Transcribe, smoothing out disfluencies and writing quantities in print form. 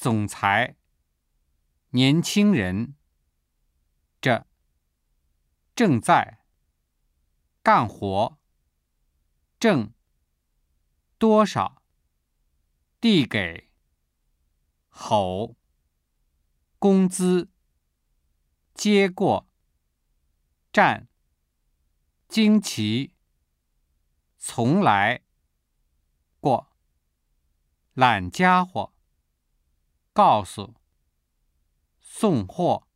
总裁，年轻人，这，正在，干活，正，多少，递给，吼，工资，接过，站，惊奇，从来，过，懒家伙，告诉，送货。